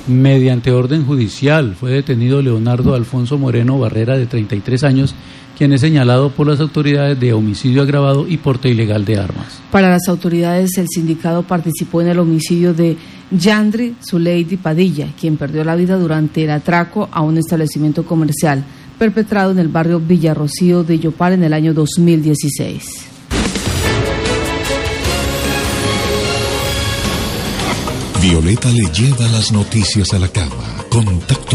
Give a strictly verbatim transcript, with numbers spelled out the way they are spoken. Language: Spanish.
Mediante orden judicial fue detenido Leonardo Alfonso Moreno Barrera, de treinta y tres años, quien es señalado por las autoridades de homicidio agravado y porte ilegal de armas. Para las autoridades, el sindicado participó en el homicidio de Yandri Zuleidi Padilla, quien perdió la vida durante el atraco a un establecimiento comercial perpetrado en el barrio Villarrocío de Yopal en el año dos mil dieciséis. Violeta le lleva las noticias a la cama. Contacto